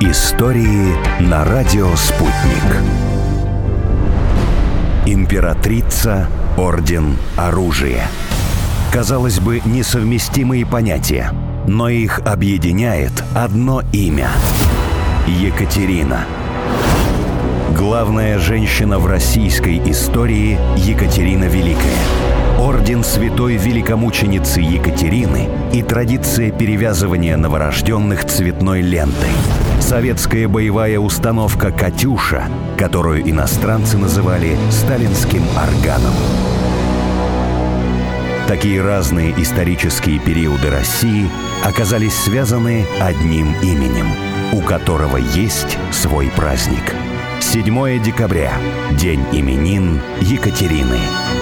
Истории на радио «Спутник». Императрица, орден, оружие. Казалось бы, несовместимые понятия, но их объединяет одно имя – Екатерина. Главная женщина в российской истории – Екатерина Великая. Орден Святой Великомученицы Екатерины и традиция перевязывания новорожденных цветной лентой. Советская боевая установка «Катюша», которую иностранцы называли сталинским органом. Такие разные исторические периоды России оказались связаны одним именем, у которого есть свой праздник. 7 декабря – День именин Екатерины.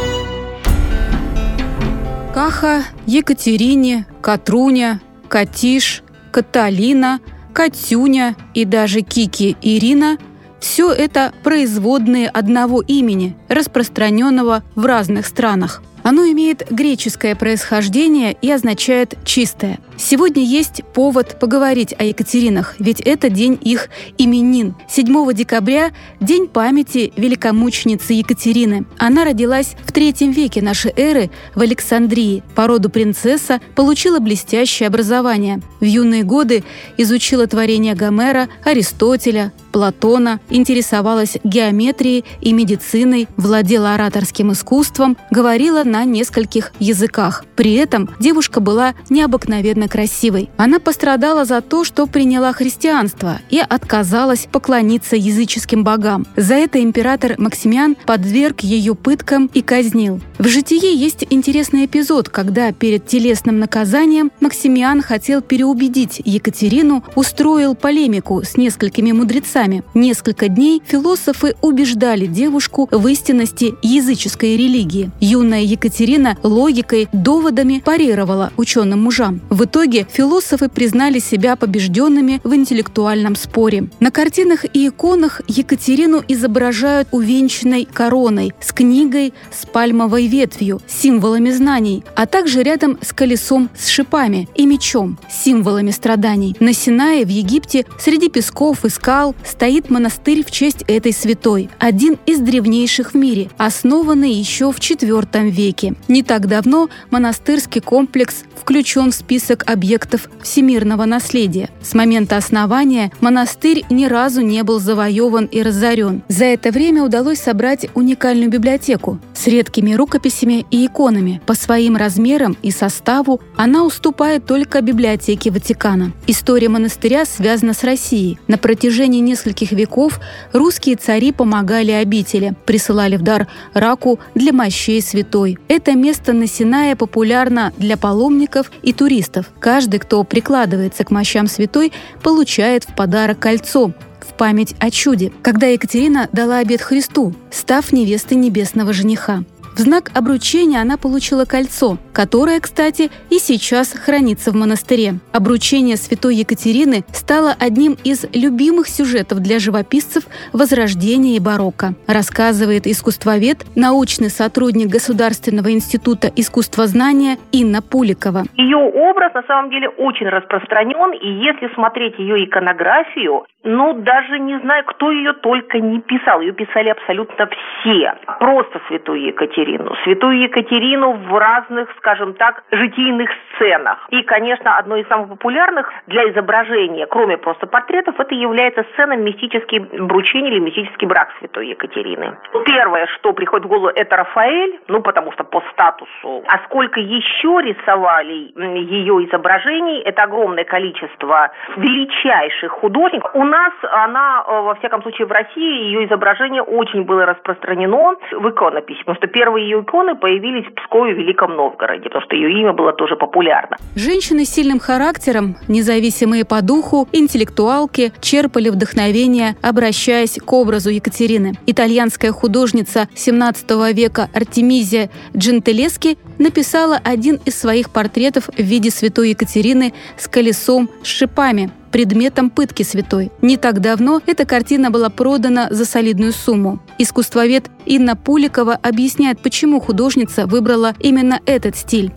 Каха, Екатерине, Катруня, Катиш, Каталина, Катюня и даже Кики Ирина – все это производные одного имени, распространенного в разных странах. Оно имеет греческое происхождение и означает «чистое». Сегодня есть повод поговорить о Екатеринах, ведь это день их именин. 7 декабря – день памяти великомученицы Екатерины. Она родилась в III веке нашей эры в Александрии. По роду принцесса, получила блестящее образование. В юные годы изучила творения Гомера, Аристотеля, Платона, интересовалась геометрией и медициной, владела ораторским искусством, говорила на нескольких языках. При этом девушка была необыкновенно красивой. Она пострадала за то, что приняла христианство и отказалась поклониться языческим богам. За это император Максимиан подверг ее пыткам и казнил. В житии есть интересный эпизод, когда перед телесным наказанием Максимиан хотел переубедить Екатерину, устроил полемику с несколькими мудрецами. Несколько дней философы убеждали девушку в истинности языческой религии. Юная Екатерина логикой, доводами парировала ученым мужам. В итоге философы признали себя побежденными в интеллектуальном споре. На картинах и иконах Екатерину изображают увенчанной короной, с книгой с пальмовой ветвью, символами знаний, а также рядом с колесом с шипами и мечом, символами страданий. На Синае в Египте среди песков и скал стоит монастырь в честь этой святой, один из древнейших в мире, основанный еще в IV веке. Не так давно монастырский комплекс включен в список объектов всемирного наследия. С момента основания монастырь ни разу не был завоеван и разорен. За это время удалось собрать уникальную библиотеку с редкими рукописями и иконами. По своим размерам и составу она уступает только библиотеке Ватикана. История монастыря связана с Россией. На протяжении нескольких веков русские цари помогали обители, присылали в дар раку для мощей святой. Это место на Синае популярно для паломников и туристов. Каждый, кто прикладывается к мощам святой, получает в подарок кольцо в память о чуде, когда Екатерина дала обет Христу, став невестой небесного жениха. В знак обручения она получила кольцо, которое, кстати, и сейчас хранится в монастыре. Обручение святой Екатерины стало одним из любимых сюжетов для живописцев Возрождения и барокко, рассказывает искусствовед, научный сотрудник Государственного института искусствознания Инна Пуликова. Ее образ на самом деле очень распространен, и если смотреть ее иконографию, даже не знаю, кто ее только не писал. Ее писали абсолютно все. Просто святую Екатерину. Святую Екатерину в разных, скажем так, житийных сценах. И, конечно, одной из самых популярных для изображения, кроме просто портретов, это является сцена мистический обручение или мистический брак святой Екатерины. Первое, что приходит в голову, это Рафаэль, потому что по статусу. А сколько еще рисовали ее изображений, это огромное количество величайших художников. У нас она, во всяком случае в России, ее изображение очень было распространено в иконописи, потому что первые ее иконы появились в Пскове и Великом Новгороде, потому что ее имя было тоже популярно. Женщины с сильным характером, независимые по духу, интеллектуалки, черпали вдохновение, обращаясь к образу Екатерины. Итальянская художница XVII века Артемизия Джентилески написала один из своих портретов в виде святой Екатерины с колесом с шипами, предметом пытки святой. Не так давно эта картина была продана за солидную сумму. Искусствовед Инна Пуликова объясняет, почему художница выбрала именно этот стиль. Вот тут что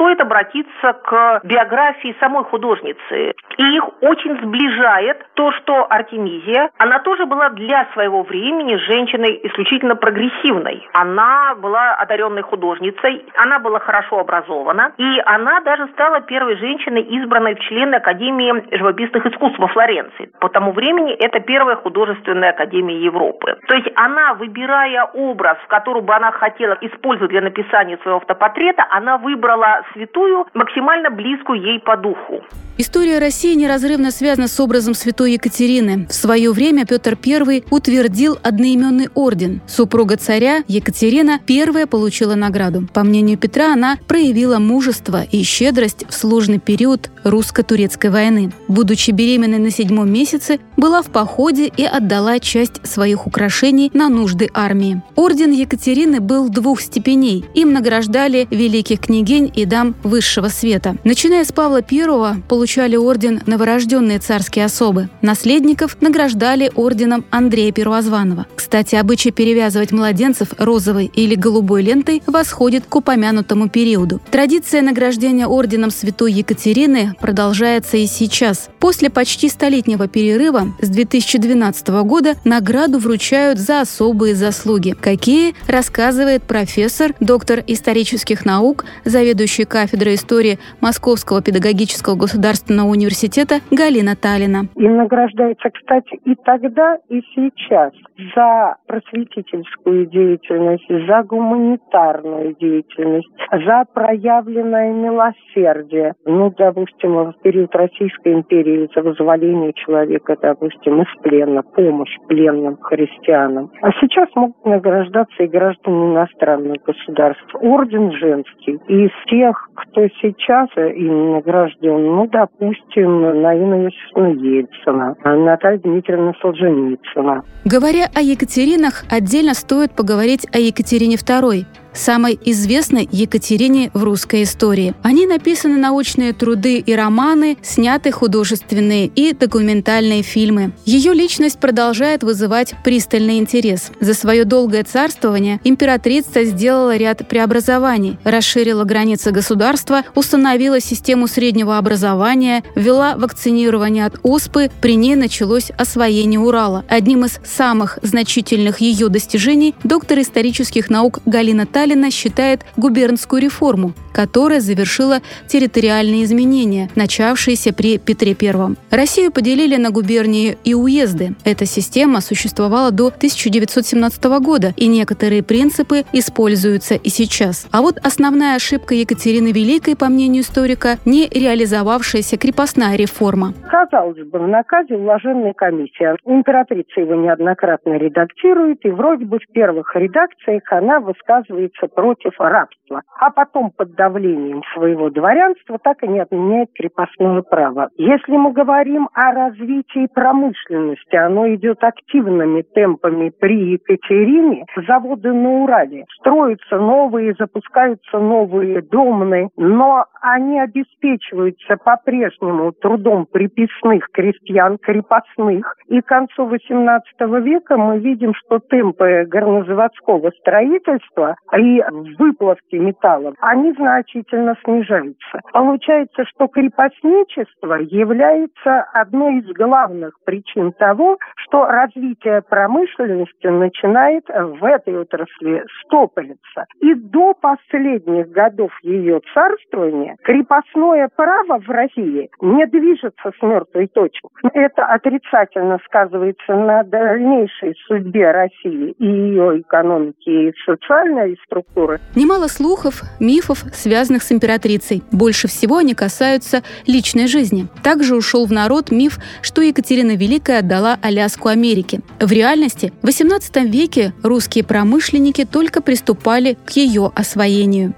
стоит обратиться к биографии самой художницы. И их очень сближает то, что Артемизия, она тоже была для своего времени женщиной исключительно прогрессивной. Она была одаренной художницей, она была хорошо образована, и она даже стала первой женщиной, избранной в члены Академии живописных искусств во Флоренции. По тому времени это первая художественная академия Европы. То есть она, выбирая образ, который бы она хотела использовать для написания своего автопортрета, она выбрала святую, максимально близкую ей по духу. История России неразрывно связана с образом святой Екатерины. В свое время Петр I утвердил одноименный орден. Супруга царя Екатерина первая получила награду. По мнению Петра, она проявила мужество и щедрость в сложный период русско-турецкой войны. Будучи беременной на 7-м месяце, была в походе и отдала часть своих украшений на нужды армии. Орден Екатерины был 2 степеней. Им награждали великих княгинь и дам высшего света. Начиная с Павла I, получали орден новорожденные царские особы. Наследников награждали орденом Андрея Первозванного. Кстати, обычай перевязывать младенцев розовой или голубой лентой восходит к упомянутому периоду. Традиция награждения орденом святой Екатерины продолжается и сейчас. После почти столетнего перерыва с 2012 года награду вручают за особые заслуги. Какие, рассказывает профессор, доктор исторических наук, заведующий кафедрой истории Московского педагогического государственного университета Галина Талина. И награждается, кстати, и тогда, и сейчас за просветительскую деятельность, за гуманитарную деятельность, за проявленное милосердие. Допустим, в период Российской империи за вызволение человека, допустим, из плена, помощь пленным христианам. А сейчас могут награждаться и граждане иностранных государств. Орден женский. И из тех, кто сейчас им награжден, допустим, Наина Иосифовна Ельцина, Наталья Дмитриевна Солженицына. Говоря о Екатеринах, отдельно стоит поговорить о Екатерине II, самой известной Екатерине в русской истории. Они написаны научные труды и романы, сняты художественные и документальные фильмы. Ее личность продолжает вызывать пристальный интерес. За свое долгое царствование императрица сделала ряд преобразований, расширила границы государства, установила систему среднего образования, ввела вакцинирование от оспы, при ней началось освоение Урала. Одним из самых значительных ее достижений доктор исторических наук Галина Талина считает губернскую реформу, которая завершила территориальные изменения, начавшиеся при Петре I. Россию поделили на губернии и уезды. Эта система существовала до 1917 года, и некоторые принципы используются и сейчас. А вот основная ошибка Екатерины Великой, по мнению историка, не реализовавшаяся крепостная реформа. Казалось бы, в наказе уложенная комиссия. Императрица его неоднократно редактирует, и вроде бы в первых редакциях она высказывается против рабства, а потом под давлением своего дворянства так и не отменяет крепостное право. Если мы говорим о развитии промышленности, оно идет активными темпами при Екатерине. Заводы на Урале строятся новые, запускаются новые домны, но они обеспечиваются по-прежнему трудом приписных крестьян, крепостных. И к концу XVIII века мы видим, что темпы горнозаводского строительства и выплавки металлов, они значительно снижаются. Получается, что крепостничество является одной из главных причин того, что развитие промышленности начинает в этой отрасли стопориться. И до последних годов ее царствования крепостное право в России не движется с мертвой точки. Это отрицательно сказывается на дальнейшей судьбе России и ее экономики, и социальной структуры. Немало слухов, мифов, связанных с императрицей. Больше всего они касаются личной жизни. Также ушел в народ миф, что Екатерина Великая отдала Аляску Америке. В реальности в XVIII веке русские промышленники только приступали к ее освоению.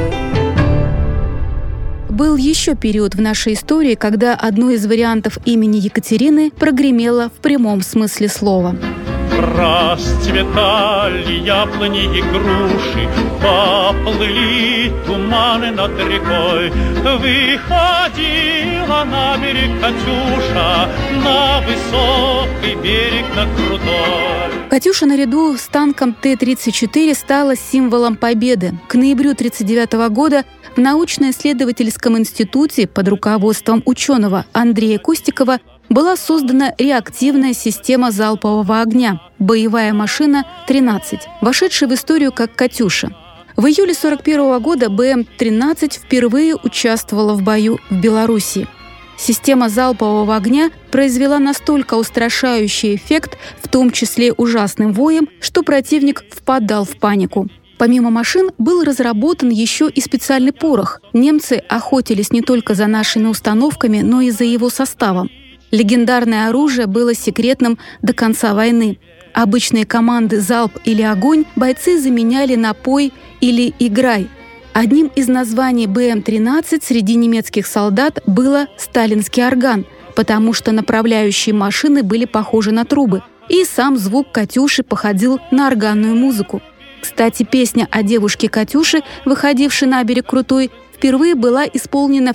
Был еще период в нашей истории, когда одно из вариантов имени Екатерины прогремело в прямом смысле слова. Расцветали яблони и груши, поплыли туманы над рекой. Выходила на берег Катюша, на высокий берег, на крутой. «Катюша» наряду с танком Т-34 стала символом победы. К ноябрю 1939 года в научно-исследовательском институте под руководством ученого Андрея Кустикова была создана реактивная система залпового огня «Боевая машина 13», вошедшая в историю как «Катюша». В июле 1941 года БМ-13 впервые участвовала в бою в Белоруссии. Система залпового огня произвела настолько устрашающий эффект, в том числе ужасным воем, что противник впадал в панику. Помимо машин был разработан еще и специальный порох. Немцы охотились не только за нашими установками, но и за его составом. Легендарное оружие было секретным до конца войны. Обычные команды «залп» или «огонь» бойцы заменяли на «пой» или «играй». Одним из названий БМ-13 среди немецких солдат было «сталинский орган», потому что направляющие машины были похожи на трубы, и сам звук «Катюши» походил на органную музыку. Кстати, песня о девушке Катюше, выходившей на берег Крутой, впервые была исполнена в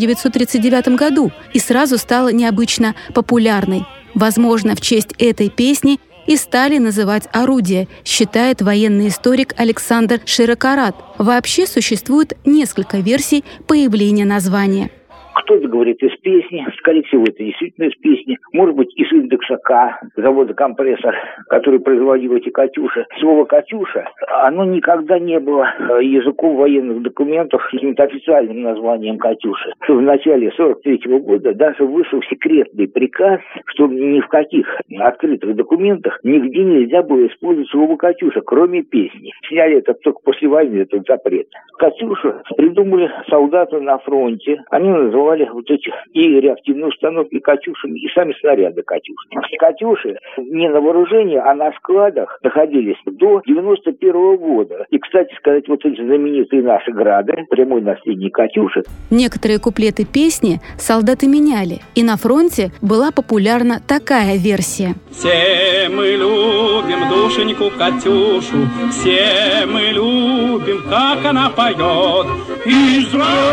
1939 году и сразу стала необычно популярной. Возможно, в честь этой песни и стали называть орудие, считает военный историк Александр Широкорат. Вообще существует несколько версий появления названия. Кто-то говорит из песни, скорее всего, это действительно из песни. Может быть, из индекса К, завода «Компрессор», который производил эти «Катюши». Слово «Катюша», оно никогда не было языком военных документов каким-то официальным названием «Катюши». В начале 1943 года даже вышел секретный приказ, что ни в каких открытых документах нигде нельзя было использовать слово «Катюша», кроме песни. Сняли это только после войны, этот запрет. «Катюшу» придумали солдаты на фронте. Они называли вот эти и реактивные установки «Катюшами», и сами снаряды «Катюши». «Катюши» не на вооружении, а на складах находились до 1991 года. И, кстати сказать, вот эти знаменитые наши «Грады», прямой наследник «Катюши». Некоторые куплеты песни солдаты меняли, и на фронте была популярна такая версия. Все мы любим душеньку Катюшу, все мы любим, как она поет, из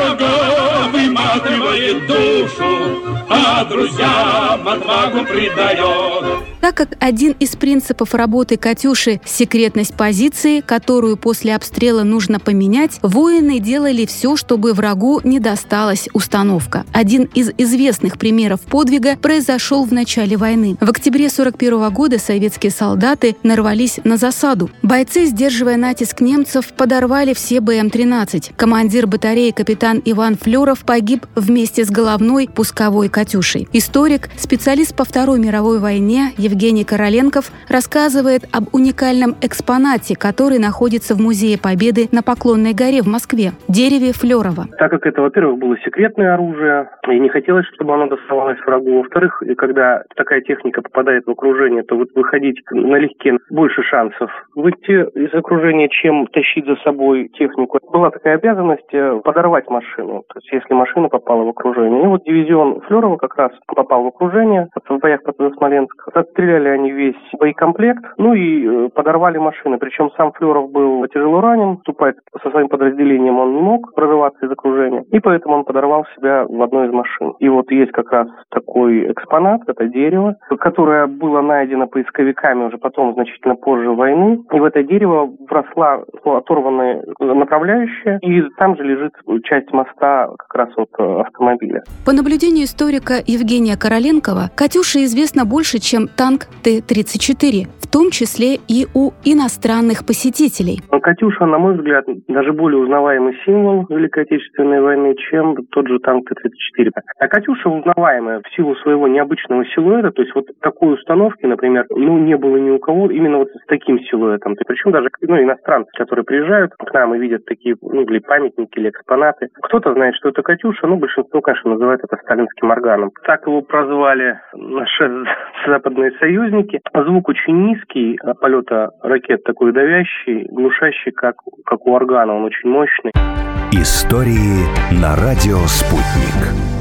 врага выматывает душу, а друзьям отвагу придает. Так как один из принципов работы «Катюши» — секретность позиции, которую после обстрела нужно поменять, воины делали все, чтобы врагу не досталась установка. Один из известных примеров подвига произошел в начале войны. В октябре 1941 года советские солдаты нарвались на засаду. Бойцы, сдерживая натиск немцев, подорвали все БМ-13. Командир батареи капитан Иван Флеров погиб вместе с головной пусковой «Катюшей». Историк, специалист по Второй мировой войне Евгений Короленков рассказывает об уникальном экспонате, который находится в Музее Победы на Поклонной горе в Москве – дереве Флерова. Так как это, во-первых, было секретное оружие, и не хотелось, чтобы оно доставалось врагу. Во-вторых, когда такая техника попадает в окружение, то выходить налегке больше шансов выйти из окружения, чем тащить за собой технику. Была такая обязанность подорвать машину, то есть если машина попала в окружение. И вот дивизион Флерова как раз попал в окружение в боях под Смоленск. Расстреляли они весь боекомплект, и подорвали машины. Причем сам Флеров был тяжело ранен, вступать со своим подразделением он не мог прорываться из окружения, и поэтому он подорвал себя в одной из машин. И вот есть как раз такой экспонат, это дерево, которое было найдено поисковиками уже потом, значительно позже войны. И в это дерево вросла оторванная направляющая, и там же лежит часть моста как раз от автомобиля. По наблюдению историка Евгения Короленкова, «Катюша» известна больше, чем танк Т-34, в том числе и у иностранных посетителей. «Катюша», на мой взгляд, даже более узнаваемый символ Великой Отечественной войны, чем тот же танк Т-34. А «Катюша» узнаваемая в силу своего необычного силуэта, то есть вот такой установки, например, не было ни у кого именно вот с таким силуэтом. Причем даже иностранцы, которые приезжают к нам и видят такие или памятники, или экспонаты. Кто-то знает, что это «Катюша», большинство, конечно, называет это сталинским органом. Так его прозвали наши западные союзники. Звук очень низкий, полета ракет такой давящий, глушащий, как у органа, он очень мощный. Истории на радио «Спутник».